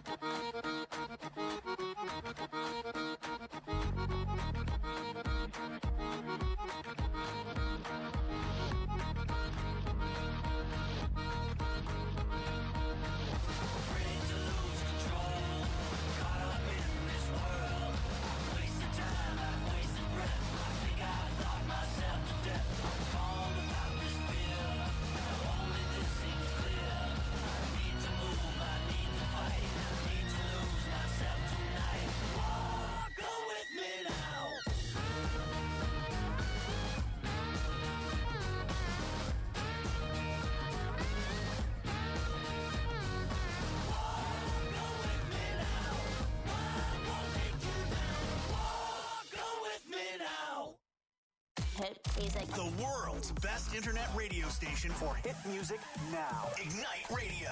The world's best internet radio station for hit music now. Ignite Radio.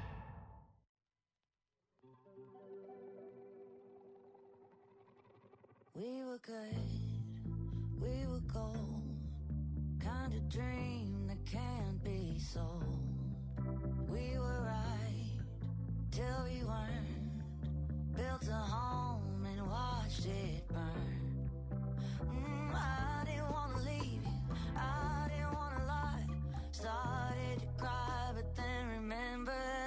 We were good, we were gold, kind of dream that can't be sold. We were right till we weren't, built a home and watched it burn. I didn't want to leave you, I didn't want to lie. Started to cry, but then remembered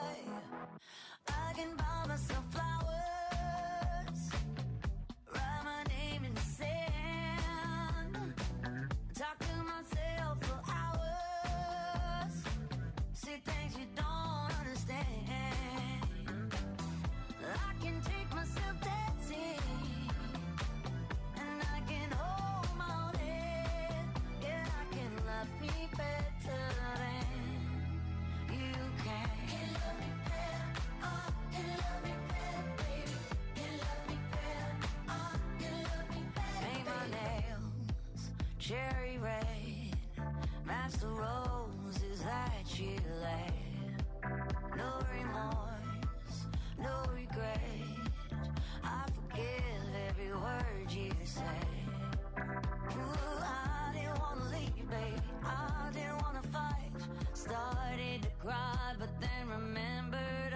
I can buy myself flowers, write my name in the sand, talk to myself for hours, see things you don't understand. I can take myself dancing, and I can hold my own head. Yeah, I can love me better than you can. Can love me better, can love me better, baby. Can love me better, can love me better. Paint my nails cherry red, match the roses that you laid. No remorse, no regret, I forgive every word you say. Ooh, I didn't want to leave, baby, I didn't want to fight. Started to cry, but then remembered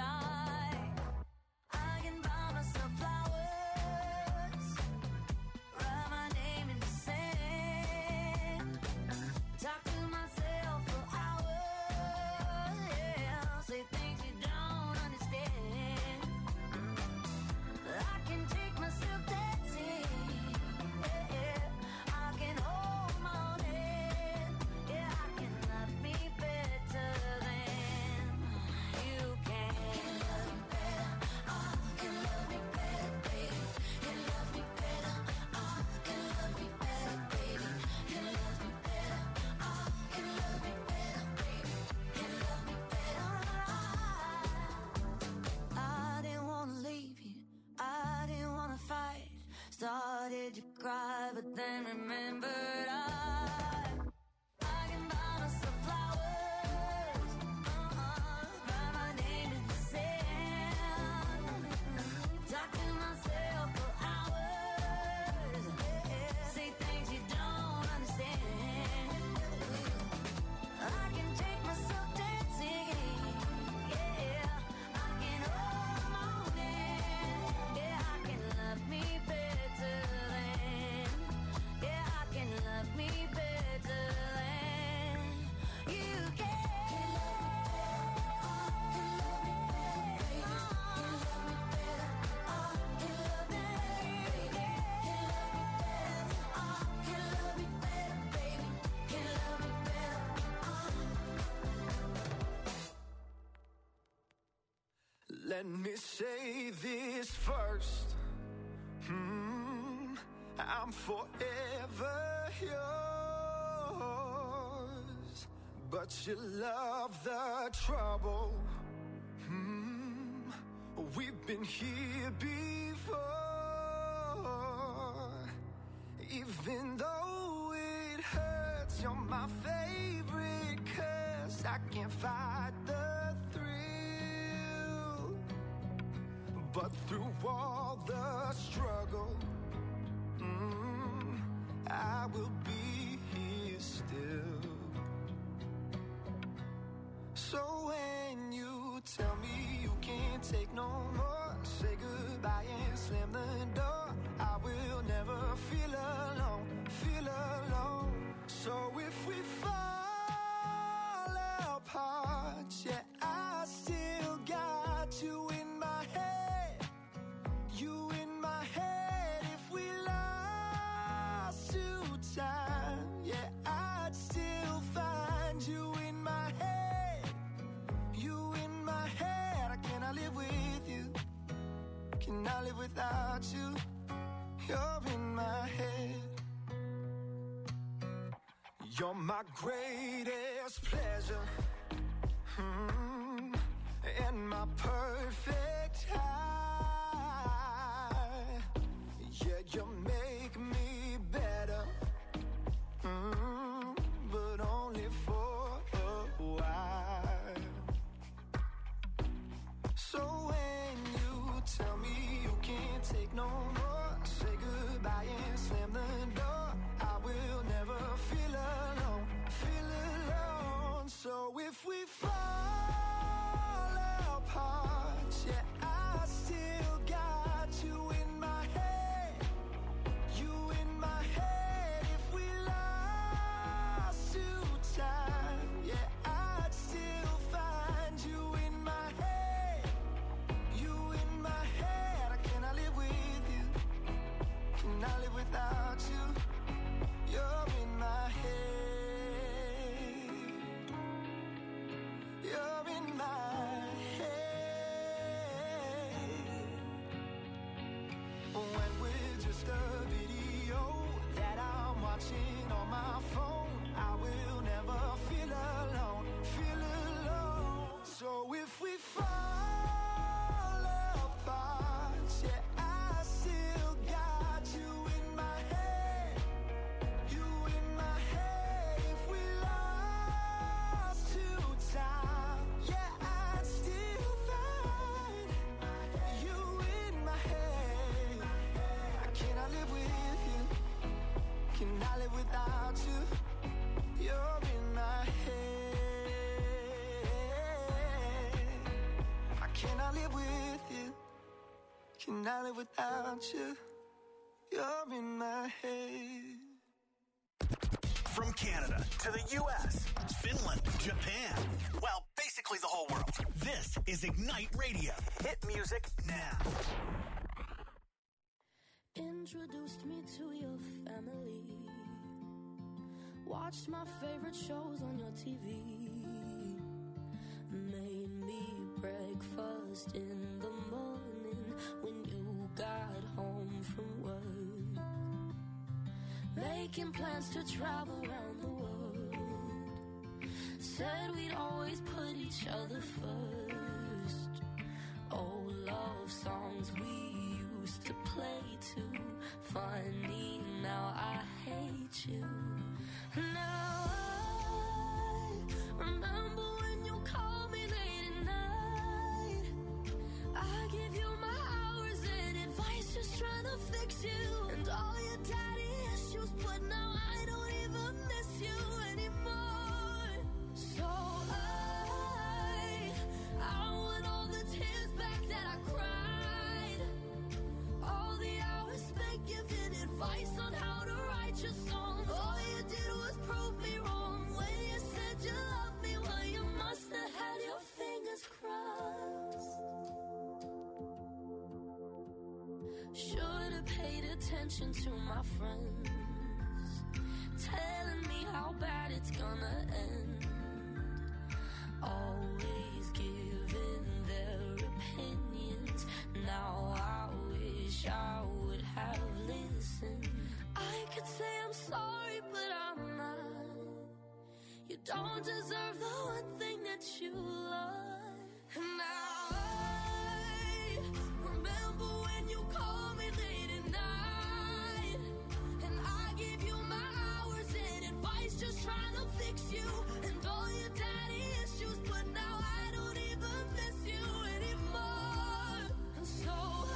I can buy myself flowers, write my name in the sand, talk to myself for hours, yeah, say things you don't understand. I can take myself dancing, yeah, I can hold my own head, yeah, I can love me better than you can. Can love me better, can love me better, baby. Can love me better, can love me better, baby. Can love me better, can love me better, baby. Can love me better. I didn't want to leave you, I didn't want to fight. Started to cry, but then remembered I can buy myself flowers, write my name in the sand, talk to myself for hours, say things you don't understand. I can take myself dancing, yeah, I can hold my own hand, yeah, I can love me better than, yeah, I can love me better than you can. Let me say this first. I'm forever yours, but you love the trouble. We've been here before. Even though it hurts, you're my favorite curse. I can't fight the thrill, but through all the struggle, I will be here still. So when you tell me you can't take no more, live without you? You're in my head. You're my greatest pleasure, and my perfect high. Yeah, you make me better, but only for a while. So when you tell me you can't take no more, say goodbye and slam the door. I will never feel alone, feel alone. So if we fall apart, yeah, I still got you in my head, you in my head. If we lost to time, yeah, I'd still find you in my head, you in my head. I cannot live with you, cannot live without you. You're in my head, you're in my head. When we're just a video that I'm watching on my phone, I will never feel alone, feel alone. So if we fall apart, yeah, I still got you in my head, you in my head. If we lost to time, yeah, I'd still find you in my head. I cannot live with you, cannot live without you. You're in my head. I cannot live with you, cannot live without you. You're in my head. From Canada to the U.S., Finland, Japan, well, basically the whole world. This is Ignite Radio. Hit music now. Introduced me to your family. Watched my favorite shows on your TV. Made me breakfast in the morning when you got home from work. Making plans to travel around the world. Said we'd always put each other first. Old love songs we used to play too. Funny, now I hate you. Now I remember when you called me late at night. I give you my hours and advice, just trying to fix you. And all your daddy issues, but now I don't even miss you anymore. So I want all the tears back that I cried. All the hours spent giving advice on how to write your songs. All you did was prove me wrong when you said you loved me. Well, you must have had your fingers crossed. Should have paid attention to my friends, telling me how bad it's gonna end. Always giving their opinions. Now I wish I would have listened. I could say I'm sorry, but I'm not. You don't deserve the one thing that you love. And now I remember when you called me late at night. And I gave you my hours and advice, just trying to fix you. And all your daddy issues, but now I don't even miss you anymore. And so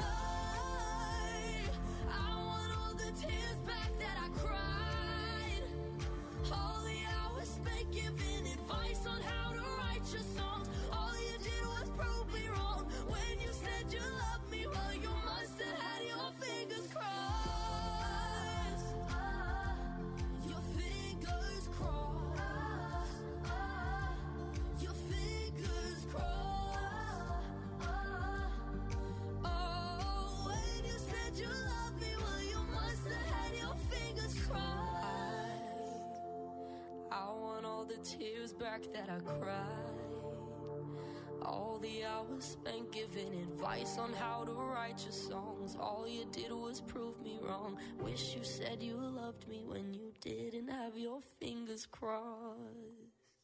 I want all the tears back that I cried. All the hours spent giving advice on how to write your songs. All you did was prove me wrong when you said you loved me. Well, you must have had your fingers crossed. Your fingers crossed. Your fingers crossed. Oh, when you said you loved me, well, you must have had your fingers crossed. I want all the tears back that I cried. All the hours spent giving advice on how to write your songs. All you did was prove me wrong. Wish you said you loved me when you didn't have your fingers crossed.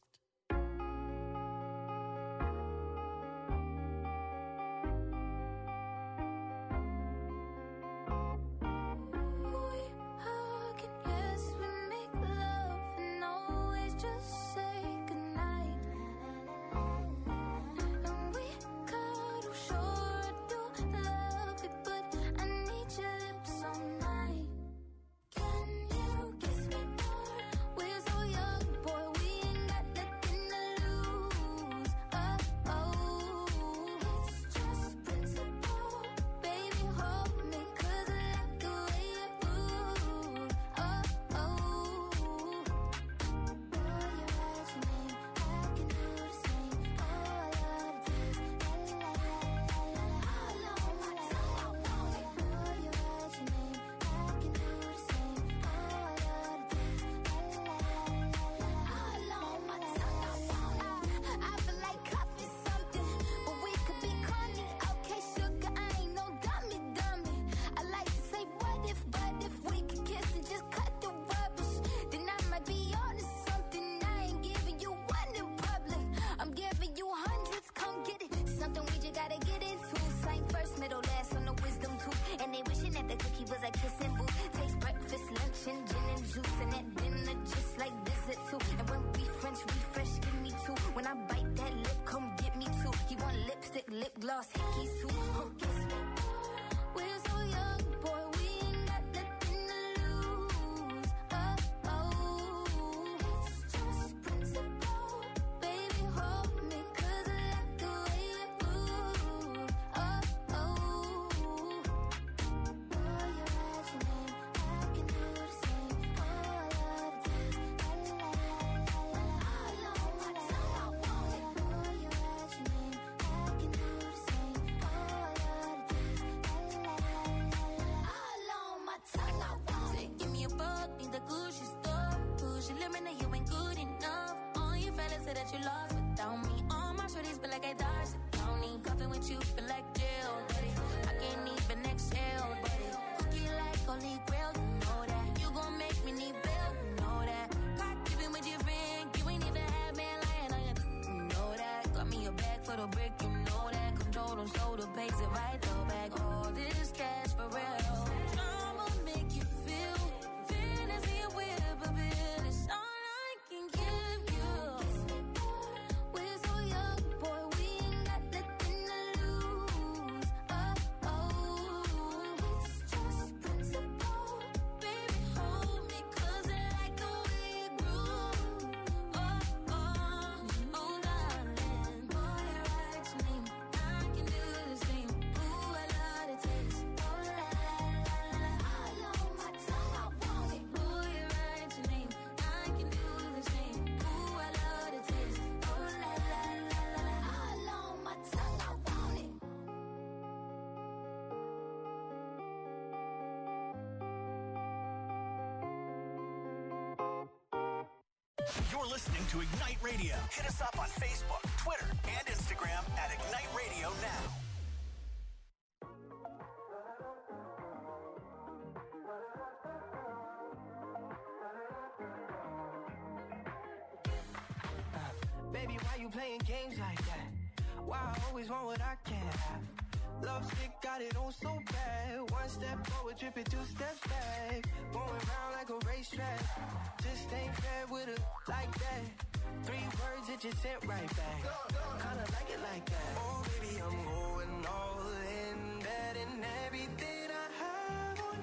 You're listening to Ignite Radio. Hit us up on Facebook, Twitter, and Instagram at Ignite Radio Now. Baby, why you playing games like that? Why I always want what I can't have? Love stick got it on so bad. One step forward, tripping 2 steps back. Going round like a racetrack. Just ain't fair with her like that. 3 words that you sent right back. Kinda like it like that. Oh, baby, I'm going all in. Betting everything I have on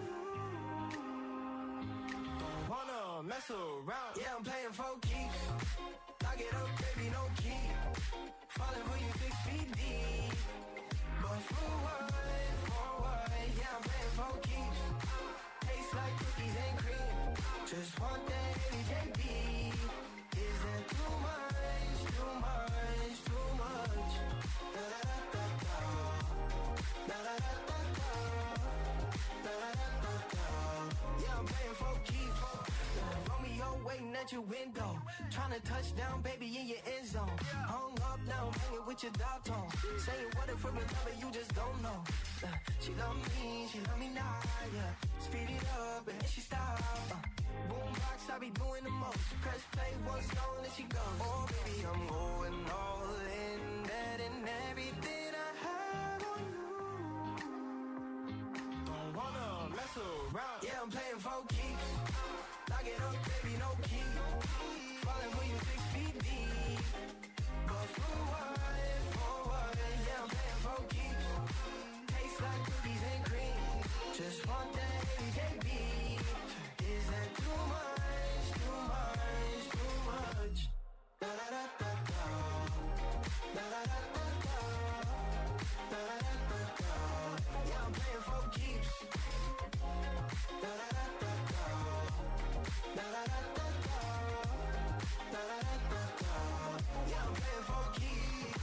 you. Don't wanna mess around. Yeah, I'm playing for keeps. Lock it up, baby, no key. Falling for you 6 feet deep. But for what? Yeah, I'm playing for keeps. Tastes like cookies and cream. Just want that AJB. Is that too much? Too much? Too much? Da da da da da. Da da da da da. Da da da da da. Yeah, I'm playing for keeps. Romeo waiting at your window. Trying to touch down, baby, in your end zone. Hung up now, I'm hanging with your dog tone. Saying what if for a lover you just don't know. She love me now, yeah. Speed it up and then she stop. Boombox, I be doing the most. Press play once long and she goes. Oh, baby, I'm going all in. That and everything I have on you. Don't wanna mess around. Yeah, I'm playing for keeps. Lock it up, baby, no key. Falling for you 6 feet deep. But for what? Yeah, I'm playing for keeps. Tastes like cookies and cream. Just want that everyday beat. Is that too much? Too much? Too much? Da da da da da. Da da da da da. Da da da da da. Yeah, I'm playing for keeps. Da da da da da. Da da da da da. Da da da da da. Yeah, I'm playing for keeps.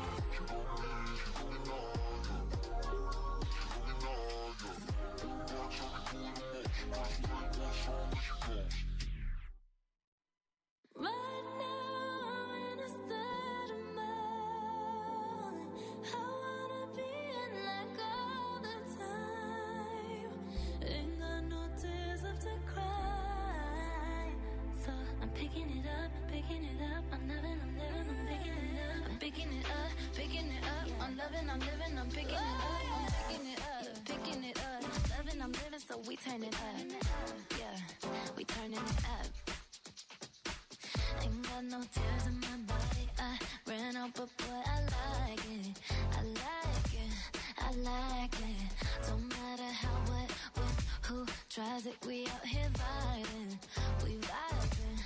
Right now I'm in a state of mind. I wanna be in like all the time. Ain't got no tears left to cry. So I'm picking it up. I'm loving, I'm living, I'm picking it up. I'm picking it up. I'm loving, I'm living, I'm picking it up. I'm picking it up. Loving, I'm living, so we turn it up. Yeah, we turning it up. Ain't got no tears in my body. I ran out, but boy, I like it. Don't matter how, what, when, who tries it. We out here vibing. We vibing.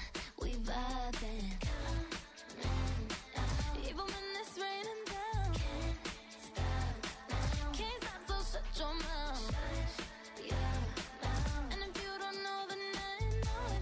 Even when it's raining down, can't stop, so shut your mouth. And if you don't know, then I know it,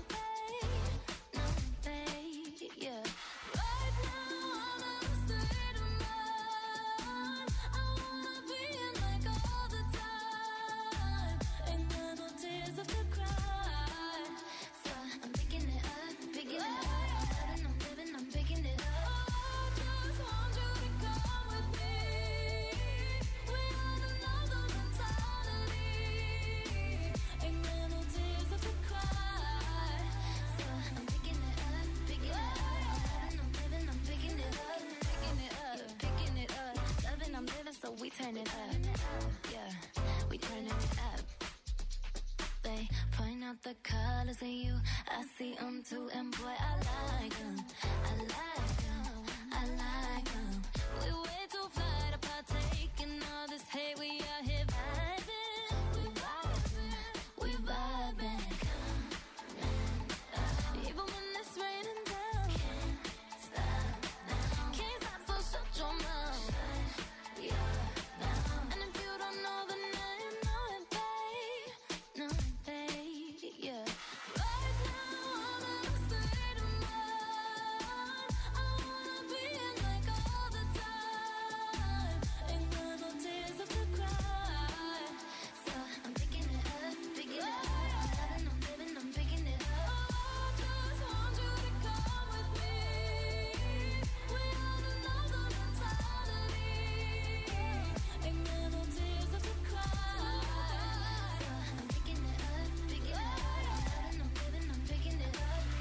babe. Yeah. Right now I'm in a state of mind. I wanna be in like all the time. Ain't got no tears left to cry. So I'm picking it up. I'm living, I'm picking it up. Oh, I just want you to come with me. We are another mentality. Ain't got no tears left to cry. So I'm picking it up. I'm living, I'm picking it up. Loving, I'm living, so we turn it up. Yeah, we turning it up. They point out the colors in you. I see them too, and boy, I like them. We way too fly to partake in all this hate. We out here vibing. Even when it's raining down, can't stop, so shut your mouth. And if you don't know, then I know it, babe. Yeah. Right now I'm in a state of mind. I wanna be in like all the time. Ain't got no tears left to cry. So I'm picking it up. I'm living, I'm picking it up. Oh, I just want you to come with me. We are another mentality. Ain't got no tears left to cry. So I'm picking it up. I'm living, I'm picking it up.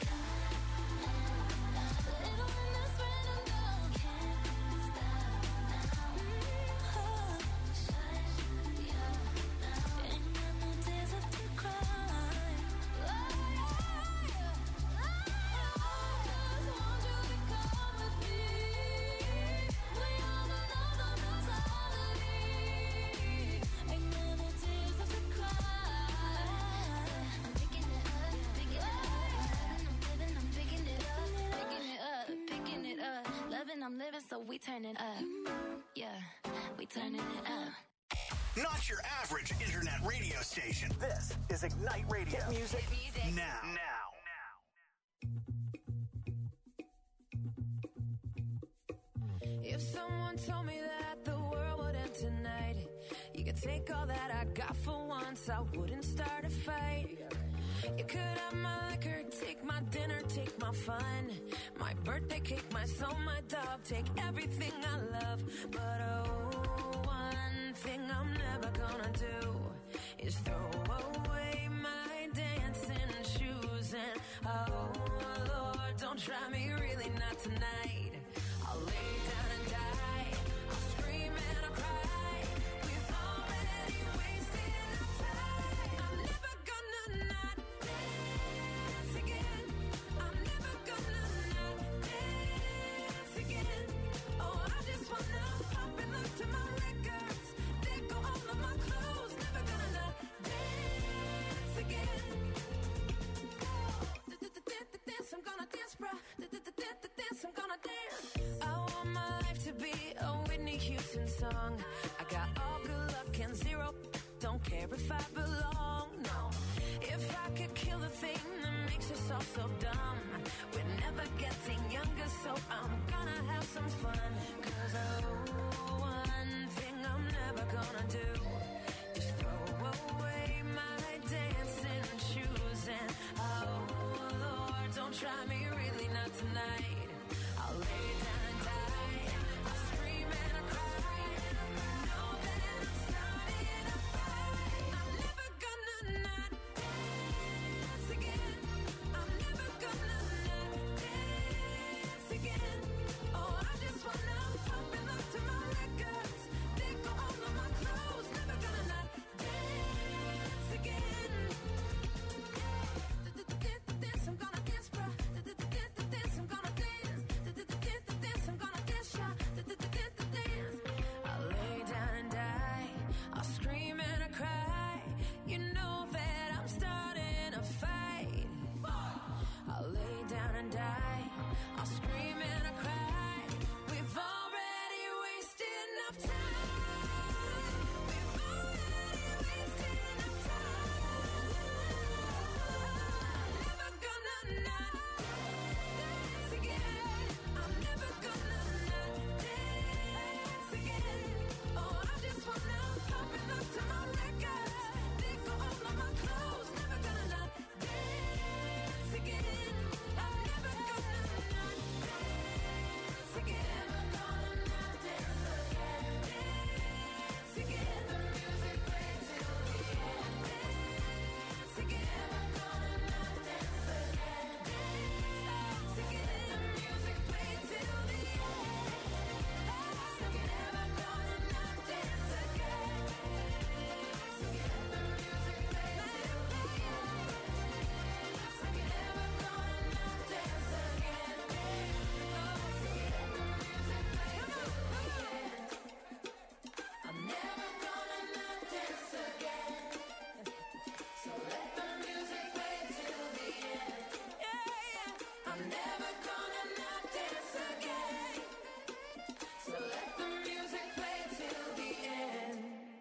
Little when it's raining down, can't stop now. Ain't got no tears left to cry. I just want you to come with me. We are another mentality. Ain't got no tears left to cry. I'm picking it up. I'm living, I'm picking it up. Loving, I'm living, so we turn it up. Yeah, we turning it up. Not your average internet radio station. This is Ignite Radio. Hit music now. If someone told me that the world would end tonight, you could take all that I got for once, I wouldn't start a fight. You could have my liquor, take my dinner, take fun. My birthday cake, my soul, my dog, take everything I love. But oh, one thing I'm never gonna do is throw away my dancing shoes. And oh Lord, don't try me, really not tonight. I'll lay down and die, I'll scream and I'll cry. We've already wasted enough time. I'm never gonna not dance again. I'm never gonna not dance again. Oh, I just wanna pop and look to my records. They go all of my clothes. Never gonna not dance again. Dance, I'm gonna dance, bruh. Dance, I'm gonna dance. I want my life to be a Whitney Houston song. I got all good luck and zero. Don't care if I belong, no. If I could kill the thing that makes us all so dumb. We're never getting younger, so I'm gonna have some fun. 'Cause oh, one thing I'm never gonna do is throw away my dancing shoes. And oh Lord, don't try me, really not tonight. I'll lay down and die, I'll scream and I'll cry. Know that I'm starting a fight. I'm never gonna not dance again. I'm never gonna not dance again. Oh, I just wanna pop and look to my records. They go all of my clothes. Never gonna not dance again. Dance, I'm gonna dance, bruh. Dance, I'm gonna dance. Dance, I'm gonna dance, yeah. Dance. I'll lay down and die, I'll scream and I cry. You know that I'm starting a fight. I'll lay down and die, I'll scream and I cry. We've already wasted enough time. We've already wasted enough time. Never gonna not dance again. I'm never gonna not dance again. Oh, I just wanna pop and look to my records. They go all of my clothes. Never gonna not dance again. I'm never gonna not dance again. Never gonna not dance again. Dance again. The music plays till the end. Dance again. Never gonna not dance again. Dance again. The music plays till the end. Dance again. Never gonna not dance again. Dance again. The music plays till the end. Dance again. Never gonna not dance again. Dance again. The music plays till the end. I'm never gonna not dance again. So let the music play till the end. Yeah. I'm never gonna not dance again. So let the music play till the end.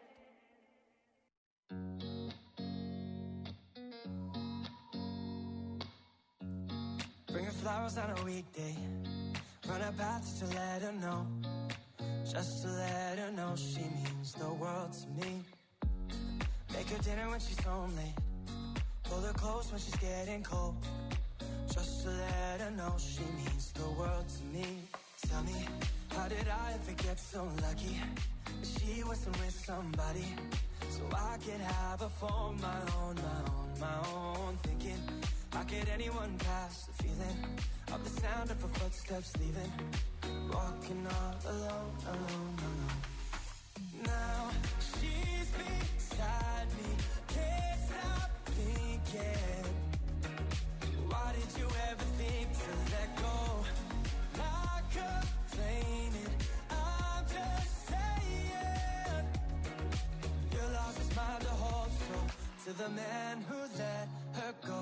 Bring her flowers on a weekday. Run her paths to let her know. Just to let her know she means the world to me. Make her dinner when she's home late. Pull her close when she's getting cold. Just to let her know she means the world to me. Tell me, how did I ever get so lucky? She wasn't with somebody, so I could have her for my own, my own, my own. Thinking, how could anyone pass the feeling of the sound of her footsteps leaving? Walking all alone, alone, alone. Now she's beside me, can't stop thinking. Why did you ever think to let go? Not complaining, I'm just saying. Your loss is mine to hold, so to the man who let her go,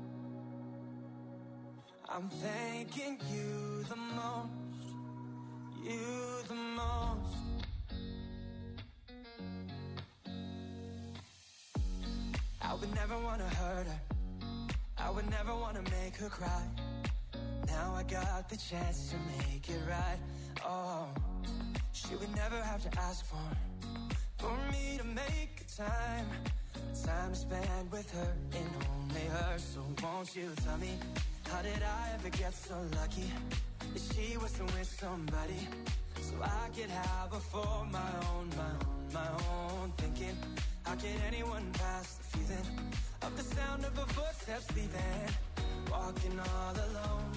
I'm thanking you the most, you the most. I would never wanna hurt her, I would never wanna make her cry. Now I got the chance to make it right. Oh, she would never have to ask for me to make a time to spend with her and only her. So won't you tell me, How did I ever get so lucky? That she was with somebody, so I could have her for my own. Thinking, how can anyone pass the feeling of the sound of her footsteps leaving? Walking all alone.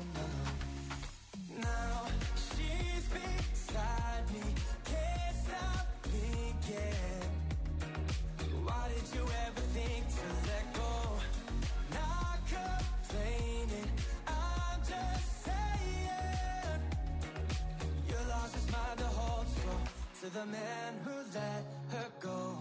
Now she's beside me, can't stop thinking. Why did you ever think to let go? Not complaining, I'm just saying. You lost his mind to hold so to the man who let her go.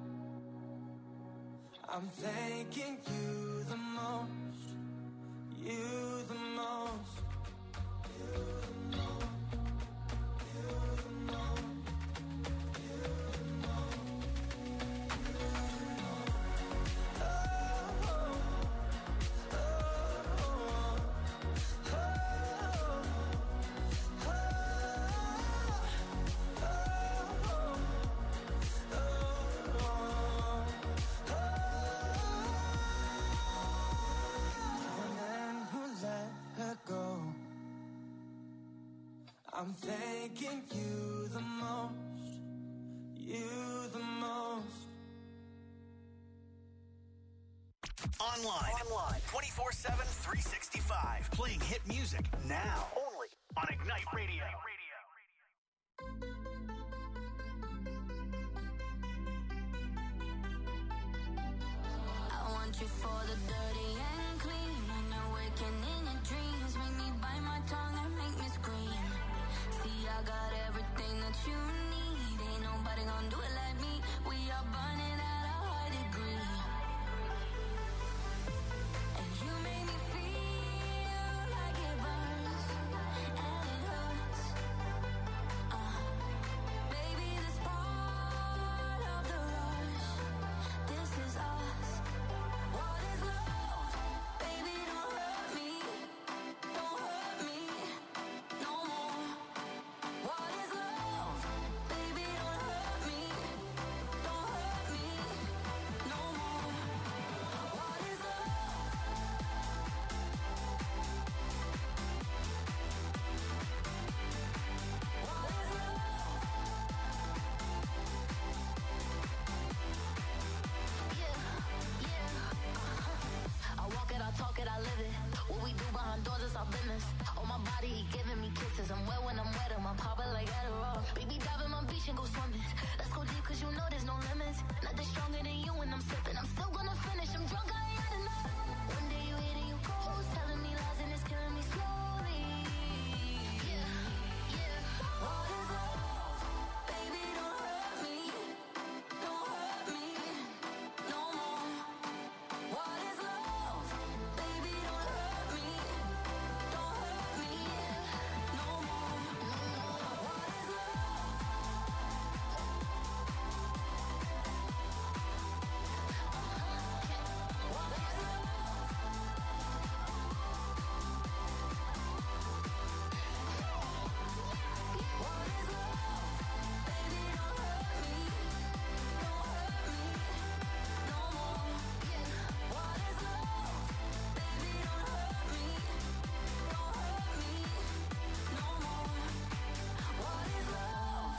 I'm thanking you the most, you the most, you the most, you the most, you the most, you the most. Oh, oh, oh, oh, I'm thanking you the most, you the most. Online. 24/7, 365. Playing hit music now. Only on Ignite Radio. I want you for the dirty and clean. When you're waking in your dreams, make me bite my tongue and make me scream. See, I got everything that you need. Ain't nobody gonna do it like me. We are burning at a high degree. And you make me feel like it burns and it hurts. Baby, this part of the rush. This is us. What is love? Baby, don't hurt me. Don't hurt me no more. What is love? Baby, don't hurt me. Don't hurt me no more. What is love? What is love? Yeah. I walk it, I talk it, I live it. What we do behind doors is our business. On my body, he giving me kisses. I'm wet when I'm wet, I'm popping like Adderall. Baby, dive in my beach and go swimming. Let's go deep, cause you know there's no limits. Nothing stronger than you when I'm sipping. I'm still gonna finish, I'm drunk, I ain't had enough. One day you hit and you close, telling me lies and it's killing me slowly. Yeah. What is love? Baby, don't hurt me. Don't hurt me no more. What is love? Baby, don't hurt me. Don't hurt me no more. What is love? What is love? What is love? Baby, don't hurt me. Don't hurt me no more. What is love? Baby, don't hurt me. Don't hurt me no more. What is love?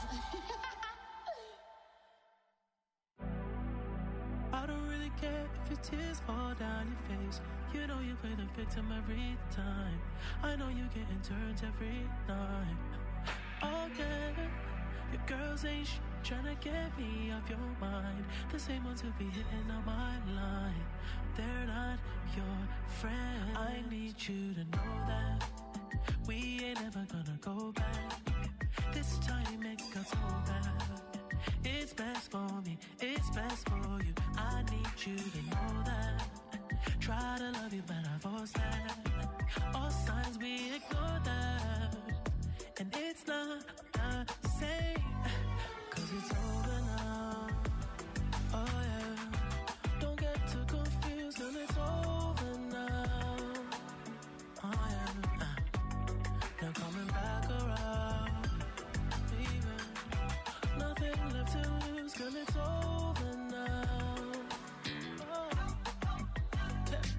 I don't really care if your tears fall down your face. You know you play the victim every time. I know you getting turned every night. Okay, your girls ain't tryna get me off your mind. The same ones who be hitting on my line. They're not your friend. I need you to know that we ain't ever gonna go back. This time it got so bad. It's best for me, it's best for you. I need you to know that. Try to love you, but I force that. All signs we ignore that. And it's not the same, cause it's over now. Oh yeah, don't get too confused, girl, it's over now. Oh yeah, now coming back around, baby. Nothing left to lose, girl, it's over now. Oh. Yeah.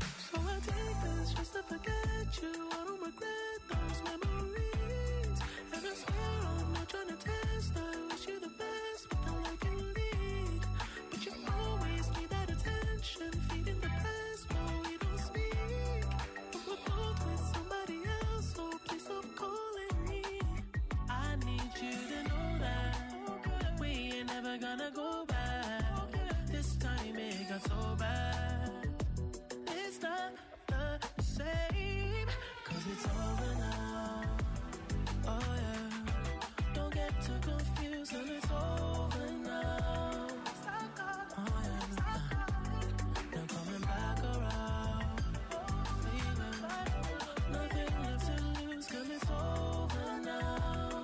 I take this just to forget you. I don't regret those memories. And I swear I'm not trying to test. I wish you the best, but now I can lead. But you always need that attention, feeding the past, no, we don't speak. But we're both with somebody else, so please stop calling me. I need you to know that we ain't never gonna go back. This time it got so bad. It's not the same, 'cause it's over now. Oh yeah, don't get too confused when it's over now. Oh yeah, no coming back around. Baby, nothing left to lose 'cause it's over now.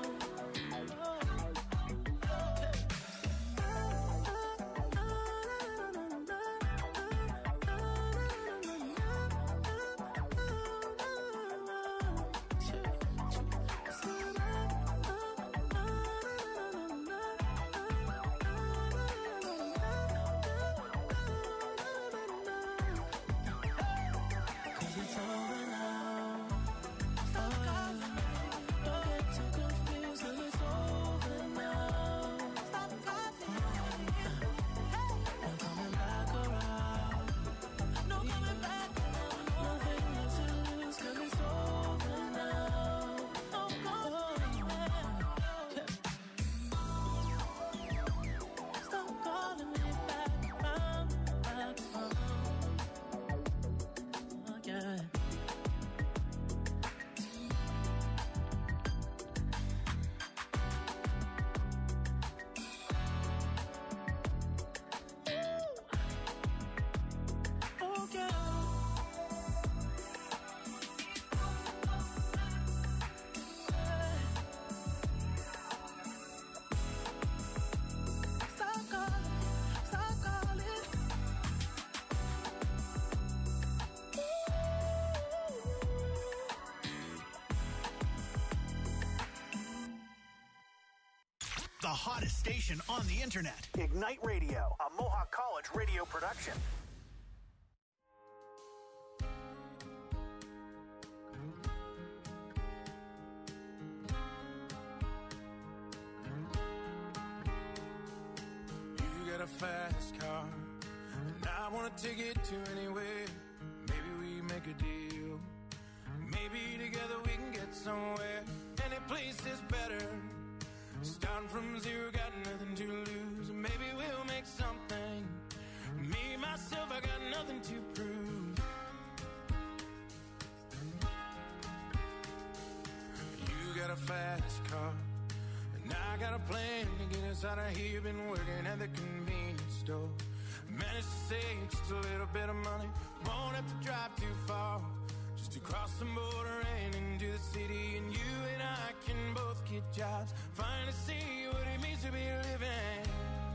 The hottest station on the internet. Ignite Radio, a Mohawk College radio production. You got a fast car, and I want to take it to anywhere. Maybe we make a deal. Maybe together we can get somewhere. Any place is better. Starting from zero, got nothing to lose. Maybe we'll make something. Me, myself, I got nothing to prove. You got a fast car, and I got a plan to get us out of here. Been working at the convenience store. Managed to save just a little bit of money. Won't have to drive too far. Just to cross the border and into the city. And you and I can both get jobs. Finally see what it means to be living.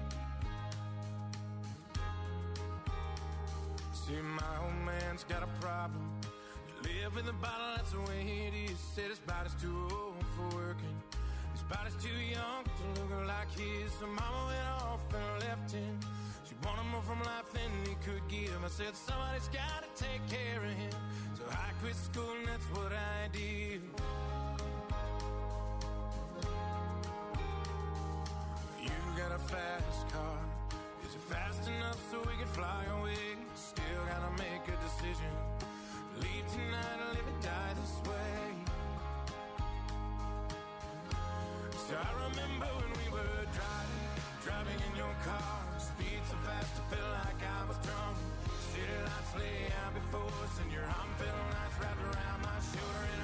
See, my old man's got a problem. You live with a bottle, that's the way it is. Said his body's too old for working. His body's too young to look like his. So mama went off and left him. She wanted more from life than he could give. I said somebody's gotta take care of him. So I quit school and that's what I did. You got a fast car. Is it fast enough so we can fly away? Still gotta make a decision. Leave tonight or live and die this way. So I remember when we were driving in your car. Speed so fast I felt like I was drunk. City lights lay out before us, and your arm felt nice wrapped around my shoulder. And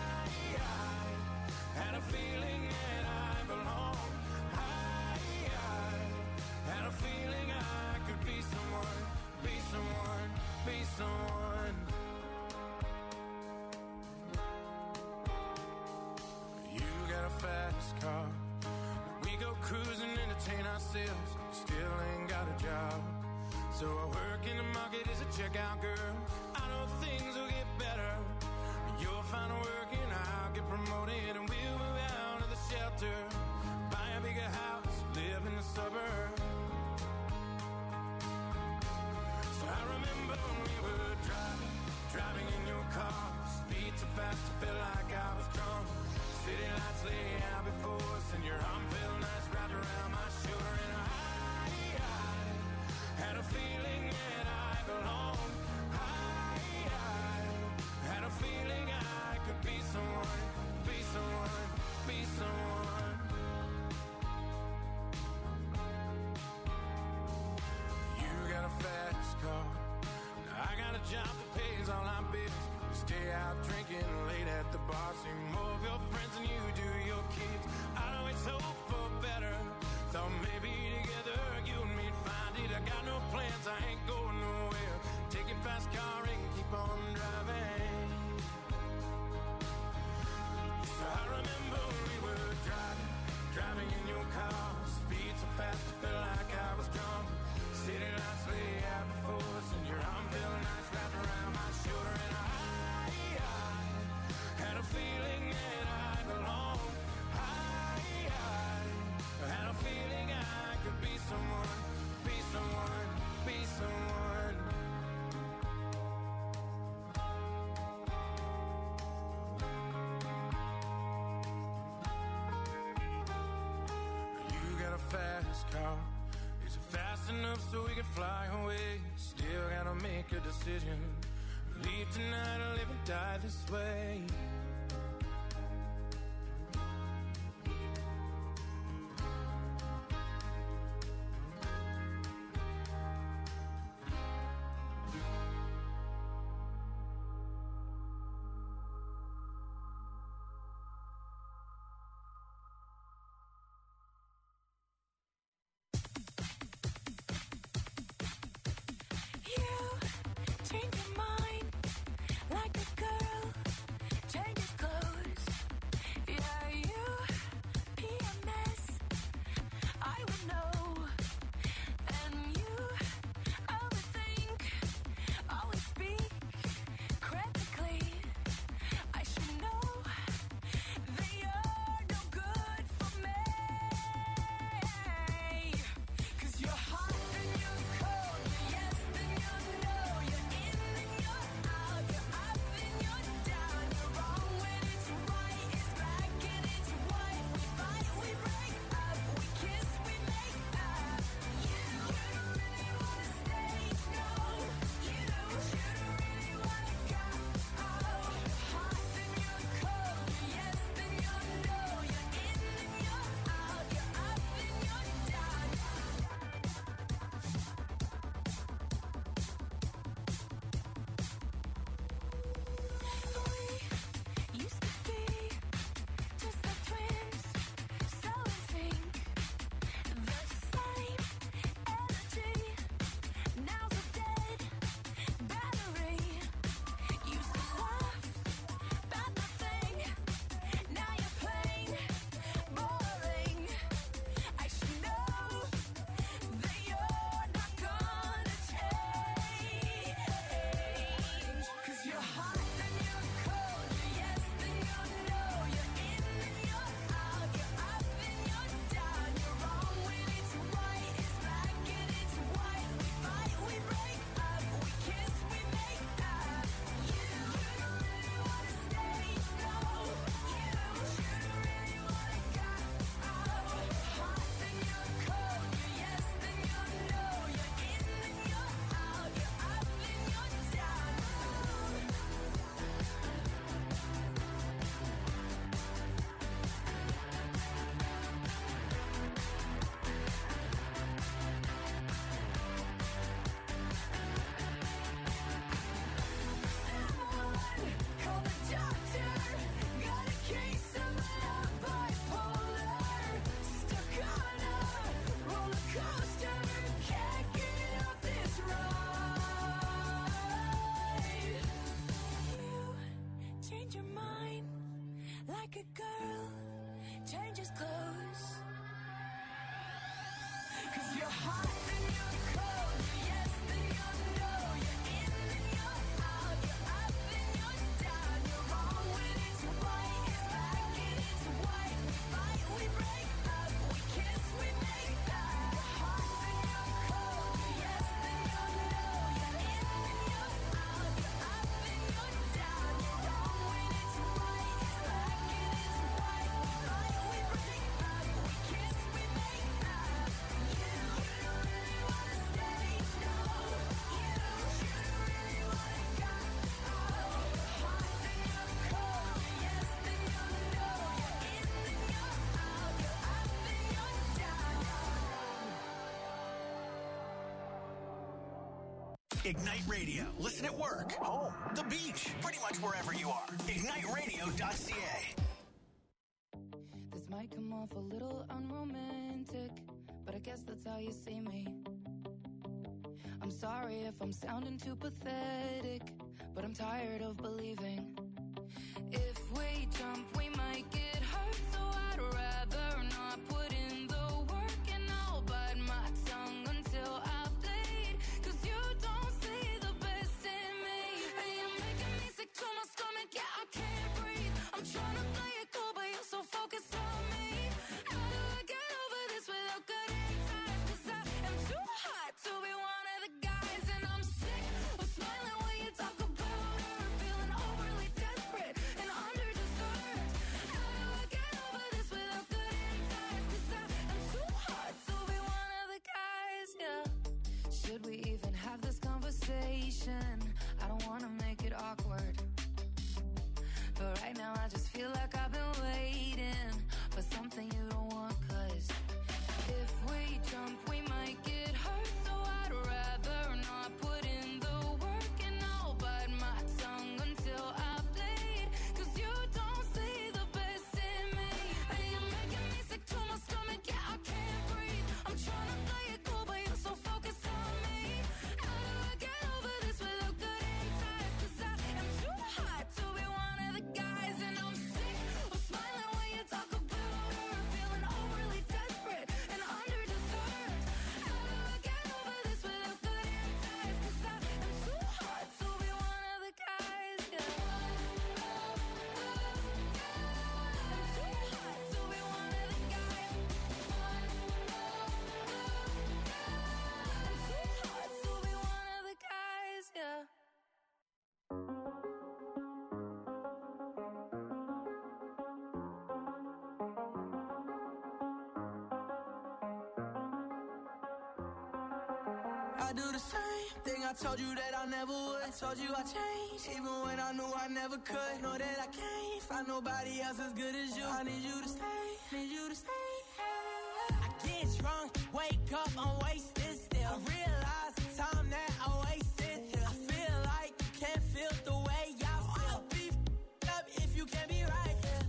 I had a feeling that I belonged. I had a feeling I could be someone, be someone, be someone. You got a fast car. We go cruising, entertain ourselves. Still ain't got a job. So I work in the market as a checkout girl. out drinking late at the bar. See more of your friends than you do your kids. I know it's hope for better. Thought maybe together you and me'd find it. I got no plans, I ain't going nowhere. Take your fast car and keep on driving. So I remember we were driving in your car. Speed so fast, I felt like I was drunk. City lights lay out before us, and your arm felt nice wrapped around my shoulder. And I had a feeling that I belonged. I had a feeling I could be someone, be someone, be someone. You got a fast car. Is it fast enough so we can fly away? Still gotta make a decision. Leave tonight or live and die this way. Change your mind like a girl changes clothes. Yeah, you PMS, I would know. And you overthink, always speak critically. I should know that you're no good for me. 'Cause you're hot and you're cold, you're yes then you're no. You're in and you're out, you're up and you're down. You're wrong when it's right, it's black and it's white. We fight, we break up, we kiss, we make up. You don't really wanna stay, no. You don't really wanna go. Oh, you're hot then you're cold, you're yes then you're no. You're in and you're out, you're up and you're down. We used to be just like twins, so in sync. The same energy, now's a dead battery. Used to laugh about nothing, now you're plain boring. I should know that you're not gonna change. 'Cause you're hot and you're cold, you're yes then you're no. You're in and you're out, you're up and you're down. You're wrong when it's right, it's black and it's white. We fight, we break up, we kiss, we make up. You don't really wanna stay, no. You don't really wanna go. Oh, you're hot then you're cold, you're yes then you're no. You're in and you're out, you're up and you're down. Someone call the doctor. Got a case of love bipolar. Stuck on a roller coaster. Can't get off this ride. You change your mind like a girl changes clothes. 'Cause you're hot and you're cold, you're yes then you're no. You're in and you're out, you're up and you're down. You're wrong when it's right, it's black and it's white. We fight, we break up, we kiss, we make up. You're hot and you're cold, you're yes then you're no. You're in and you're out, you're up and you're down. You're wrong when it's right, it's black and it's white. We fight, we break up, we kiss, we make up. You don't really wanna stay, no. Ignite Radio. Listen at work, home, the beach, pretty much wherever you are. IgniteRadio.ca. This might come off a little unromantic, but I guess that's how you see me. I'm sorry if I'm sounding too pathetic, but I'm tired of believing. If we jump, we might get hurt, so I'd rather not put in the work, and I'll bite my tongue until I bleed, 'cause you don't see the best in me. And you're making me sick to my stomach, yeah, I can't breathe. I'm trying to play it cool, but you're so focused on me. How do I get over this without cutting ties? 'Cause I am too hot to be one of the guys, and I'm sick of smiling when you talk about her, feeling overly desperate and under-deserved. How do I get over this without cutting ties? 'Cause I am too hot to be one of the guys, yeah. Should we even have this conversation? I don't wanna make it awkward, but right now I just feel like I've been waiting for something you don't want, 'cause if we jump, we might get hurt, so I'd rather not put in the work, and I'll bite my tongue until I bleed, 'cause you don't see the best in me. And you're making me sick to my stomach, yeah, I can't breathe. I'm trying to play it cool, but you're so focused on me. How do I get over this without cutting ties? 'Cause I am too hot to be one of the guys, and I'm sick of smiling when you talk about her, feeling overly desperate and under-deserved. How do I get over this without cutting ties? 'Cause I am too hot to be one of the guys, yeah. I'm too hot to be one of the guys. I'm too hot to be one of the guys, yeah. I do the same thing I told you that I never would. I told you I changed, even when I knew I never could. Know that I can't find nobody else as good as you. I need you to stay, need you to stay. I get drunk, wake up, I'm wasted still. I realize the time that I wasted here. I feel like you can't feel the way I feel. I'll be f***ed up if you can't be right here.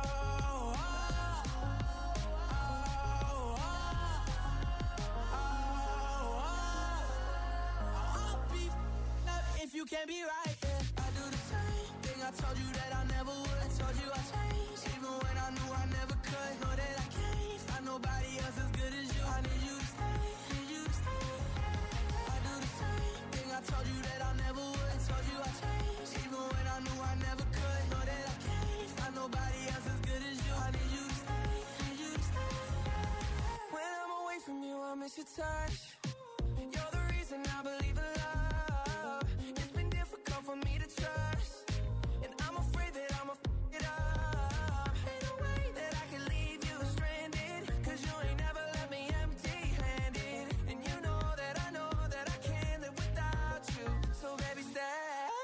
I'll be f***ed up if you can't be right here. I do the same thing I told you that I never would. I told you I changed, even when I knew I never could. Know that I can't find nobody else as good as you. I need you to stay, need you to stay. I do the same thing I told you that I never would. I told you I changed, even when I knew I never could. Know that I can't find nobody else as good as you. I need you to stay, need you to stay. When I'm away from you, I miss your touch. You're the reason I believe in love. It's been difficult for me to trust, and I'm afraid that I'ma f*** it up. Ain't no way that I can leave you stranded, 'cause you ain't never left me empty-handed. And you know that I can't live without you. So baby, stay.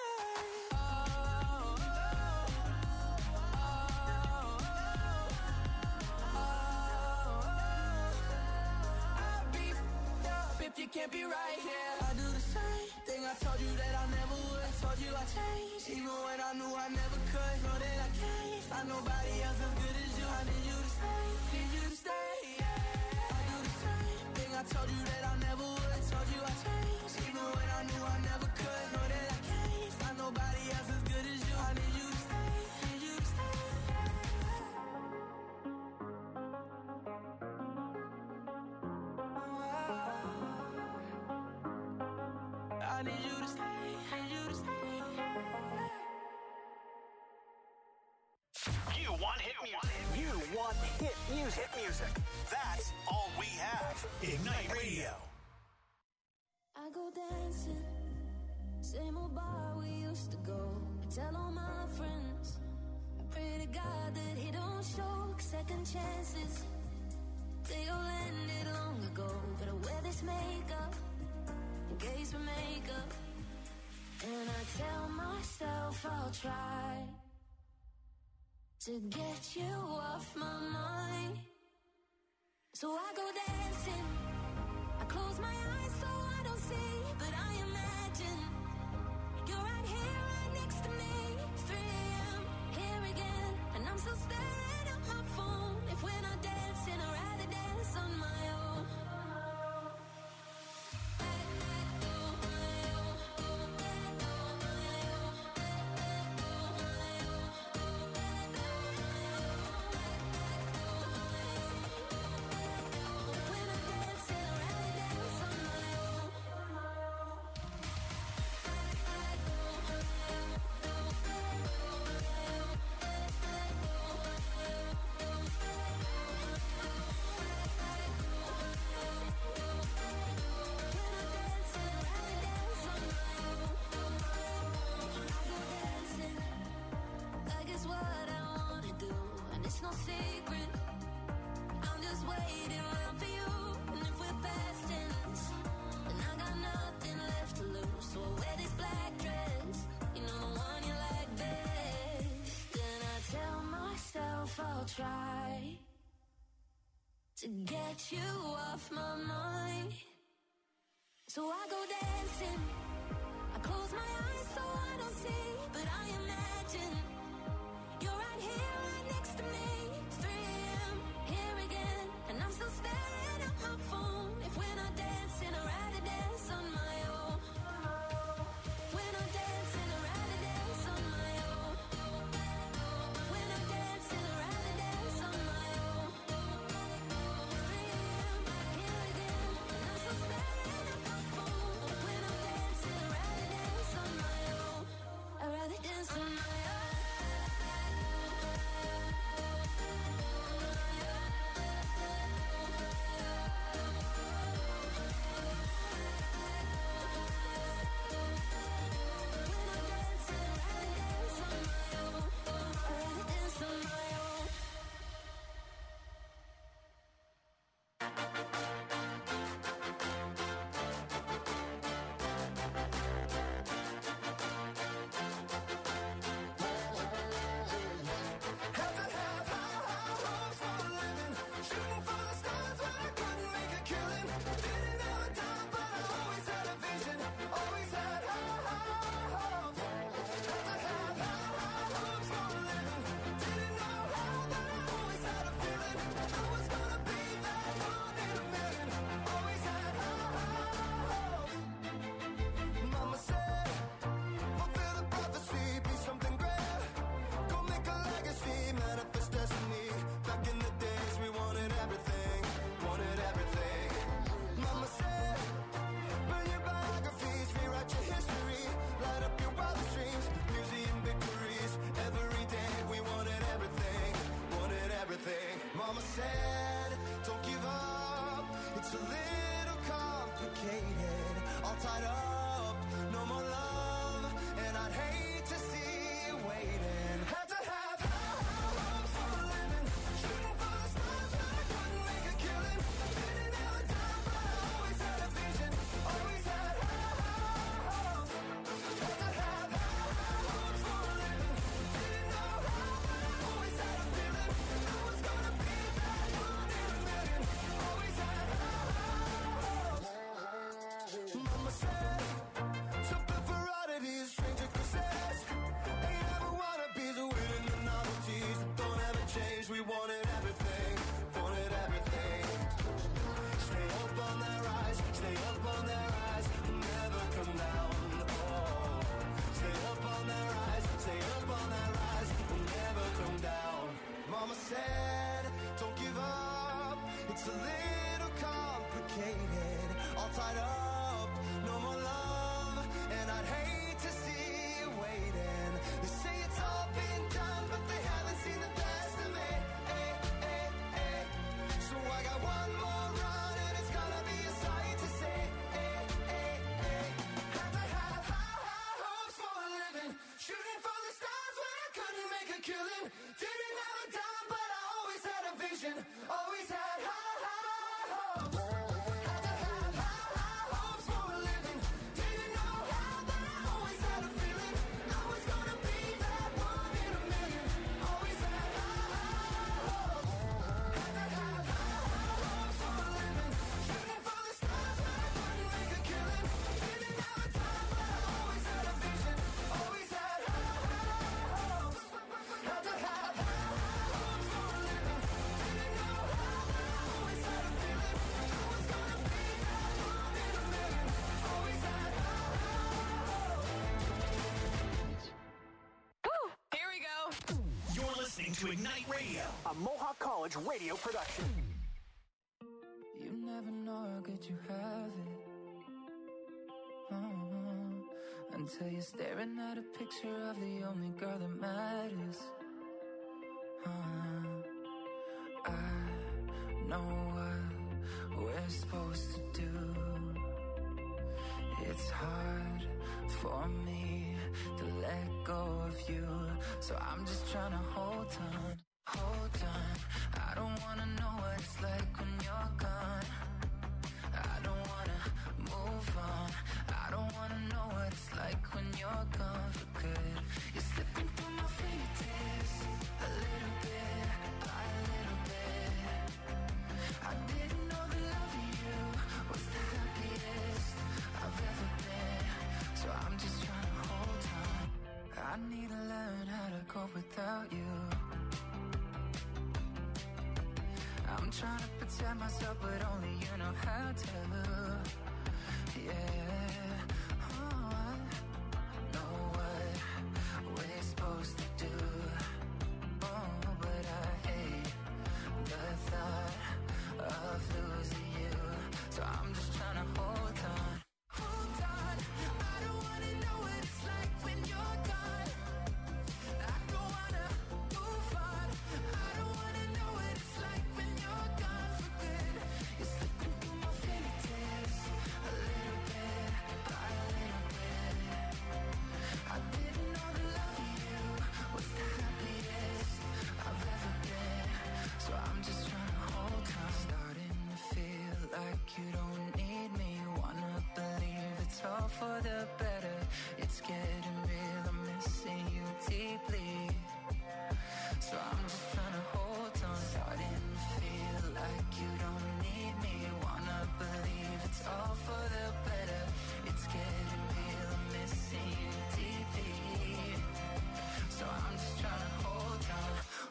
I'll be f***ed up if you can't be right here. I do the same thing I told you that I never would. I told you I changed, even when I knew I never could. Know that I can't find nobody else as good as you. I need you to stay, need you to stay. I do the same thing I told you that I never would. I told you I changed, even when I knew I never could. Know that I can't find nobody else as good as you. I need you to stay, need you to stay. I need you to stay, need you to stay. You want hit music. You want hit music. Hit music. That's all we have. Ignite Radio. I go dancing, same old bar we used to go. I tell all my friends, I pray to God that he don't show second chances. They all ended long ago, but I wear this makeup in case we make up. And I tell myself I'll try to get you off my mind. So I go dancing, I close my eyes so I don't see, but I imagine you're right here, right next to me. 3 a.m. here again, and I'm still staring at my phone. If we're not dancing, I'd rather dance on my own. It's no secret, I'm just waiting around for you. And if we're past tense, then I got nothing left to lose. So I wear this black dress, you know, the one you like best. And I tell myself I'll try to get you off my mind. So I go dancing, I close my eyes so I don't see, but I imagine you're right here, right next to me. 3 a.m. here again, and I'm still staring at my phone. If we're not dancing, I'd rather dance on my own. If we're not dancing, I'd rather dance on my own. If we're not dancing, I'd rather dance on my own. 3 a.m. here again, and I'm still staring at my phone. If we're not dancing, I'd rather dance on my own. I'd rather dance on my own. Mama said, don't give up, it's a little complicated. All tied up, no more love, and I'd hate to see you waiting. Had to have high hopes for a living, shooting for the stars, but I couldn't make a killing. Didn't have a dime, but I always had a vision, always had high hopes. Had to have high hopes for a living, didn't know how, but I always had a feeling I was gonna be that one in a million. Always had high hopes. Mama said, something for oddities, stranger possessed. Ain't ever wannabes, winning the novelties that don't ever change. We wanted everything, wanted everything. Stay up on their rise, stay up on their rise, never come down. Oh, stay up on their rise, stay up on their rise, never come down. Mama said, don't give up, it's a little complicated. All tied up, no more love, and I'd hate to see you waiting. They say it's all been done, but they haven't seen the best of me. So I got one more run, and it's gonna be a sight to see. Had to have high hopes for a living, shooting for the stars when I couldn't make a killing. Didn't have a dime, but I always had a vision, always had high hopes. Had to have high hopes for a living, didn't know how, but I always had a feeling I was gonna be that one in a million. Always had high hopes. Had to have high hopes for a living, shooting for the stars when I couldn't make a killing. to Ignite Radio, a Mohawk College radio production. You never know how good you have it. Until you're staring at a picture of the only girl that matters. I know what we're supposed to do. It's hard for me to let go of you, so I'm just trying to hold on. I don't wanna know what it's like when you're gone. I don't wanna move on. I don't wanna know what it's like when you're gone for good. You're slipping through my fingertips, a little bit by a little bit. I didn't know the love of you was the happiest I've ever been, so I'm just trying to hold on. I need to learn how to cope without you. I'm trying to protect myself, but only you know how to. Yeah, oh, I know what we're supposed to do. Oh, but I hate the thought of losing you, so I'm just trying to hold on. I don't wanna know what it's like when you're gone. I don't wanna move on. I don't wanna know what it's like when you're gone for good. You're slipping through my fingertips, a little bit by a little bit. I didn't know the love of you was the happiest I've ever been, so I'm just trying to hold on. Starting to feel like you don't need me. Wanna believe it's all for the better. It's getting real, I'm missing you deeply, so I'm just trying to hold on. Starting to feel like you don't need me. Wanna believe it's all for the better. It's getting real, I'm missing you deeply, so I'm just trying to hold on.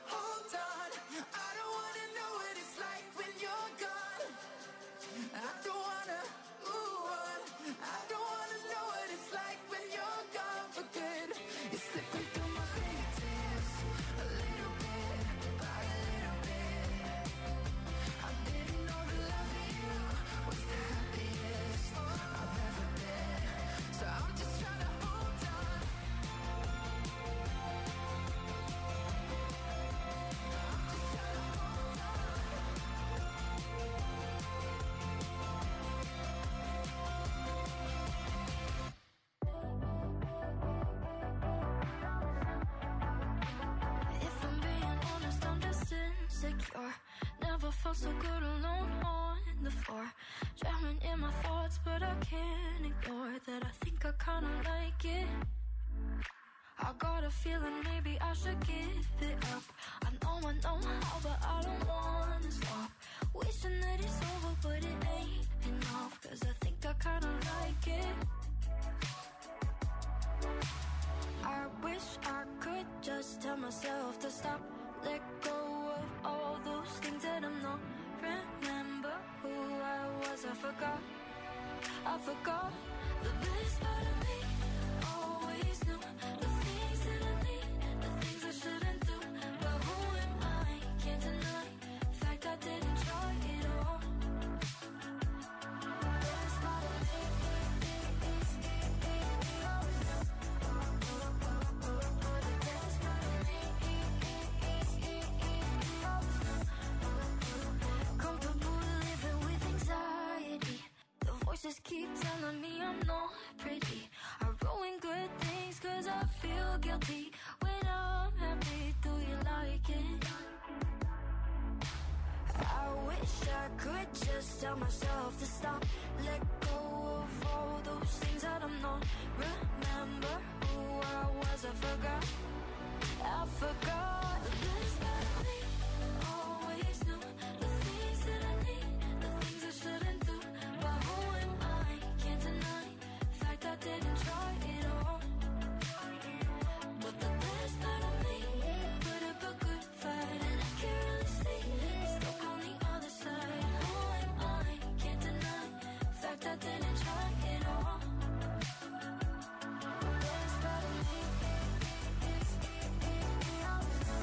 I don't wanna know what it's like when you're gone. I don't wanna move on. I don't wanna know what it's like when you're gone for good. You're slipping through my fingertips, a little bit by a little bit. I didn't know the love of you was the happiest I've ever been, so I'm just trying to hold on. If I'm being honest, I'm just insecure. Never felt so good alone on the floor. Drowning in my thoughts, but I can't ignore that. I think I kinda like it. I got a feeling maybe I should give it up. I know how, but I don't wanna stop. Wishing that it's over, but it ain't enough. Cause I think I kinda like it. I wish I could just tell myself to stop. Let go of all those things that I'm not. Remember who I was, I forgot the best part of me. Always knew the things that I need, the things I shouldn't do. But who am I? Can't deny the fact I didn't try it all. Best part of me. Comfortable living with anxiety. The voices keep telling me I'm not pretty. I ruin good things cause I feel guilty. When I'm happy, do you like it? I wish I could just tell myself to stop. Let go of all those things that I'm not. Remember who I was, I forgot the best part of me. Always knew the things that I need, the things I shouldn't do. But who am I? Can't deny the fact I didn't try it all. But the best part of me put up a good fight, and I can't really see it's stuck on the other side. Who am I? Can't deny the fact I didn't try it all. Best part of me.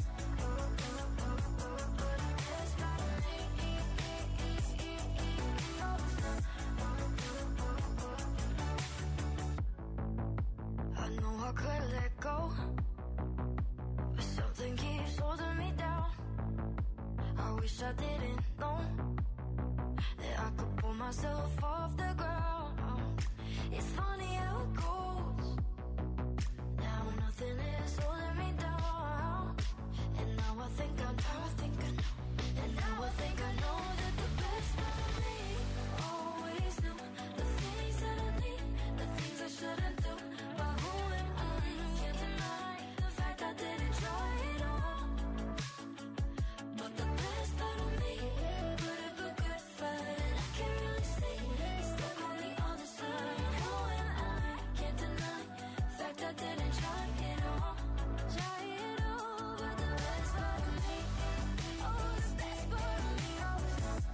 go, but something keeps holding me down. I wish I didn't know that I could pull myself off the ground. It's funny how it goes. Now nothing is holding me down. And now I think I know, and now I think I know that the best part of me always knew the things that I need, the things I shouldn't do. But who am I? Can't deny the fact I didn't try it all. But the best part of me put up a good fight, and I can't really see stuck on the other side. Who am I? Can't deny the fact I didn't try it all. Try it all, but the best part of me, oh, the best part of me, oh,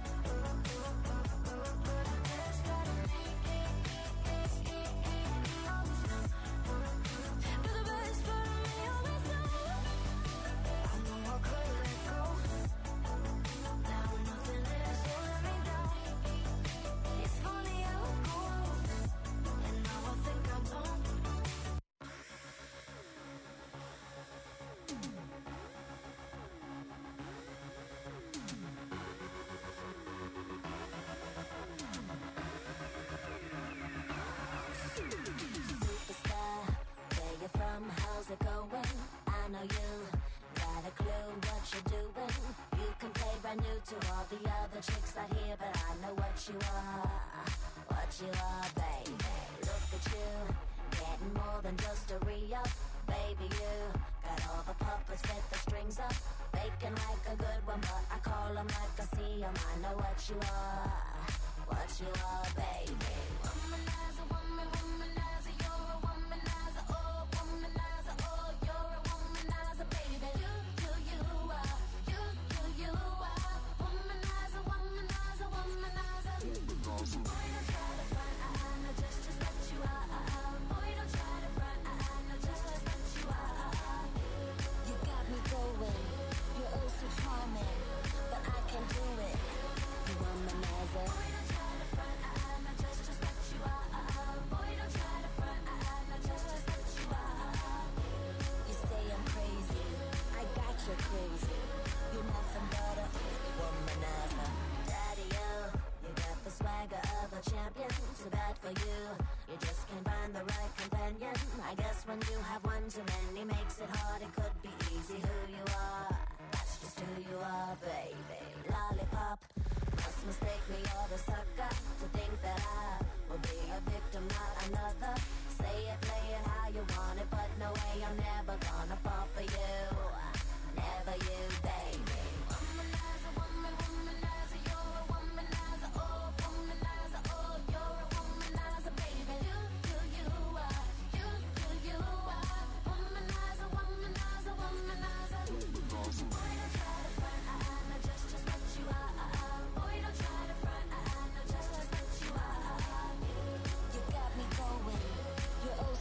the best part of me, but the best part of me always knows. I know I could let go. Now nothing is holding me down. It's funny how it goes, and now I think I don't. Superstar, where you from? How's it going? I know you got a clue what you're doing. You can play brand new to all the other chicks out here, but I know what you are, baby. Look at you, getting more than just a re-up. Baby, you got all the puppets with the strings up, faking like a good one, but I call them like I see them. I know what you are, baby. Womanizer, womanizer, you're a womanizer, oh, you're a womanizer, baby. You are, womanizer, womanizer, womanizer. Boy, don't try to front, no, just what you are. Boy, don't try to front, no, just what you are. You got me going, you're oh so charming, but I can do it. You womanizer. Boy, don't try to front, no, just what you are. Boy, don't try to front, no, just what you are. You say I'm crazy, I got you crazy. You're nothing but a womanizer. Daddy, you got the swagger of a champion. Too bad for you, you just can't find the right companion. I guess when you have one too many makes it hard. It could be easy who you are. That's just who you are, baby. Lollipop, must mistake me or the sucker to think that I will be a victim, not another. Say it, play it how you want it, but no way I'm never gonna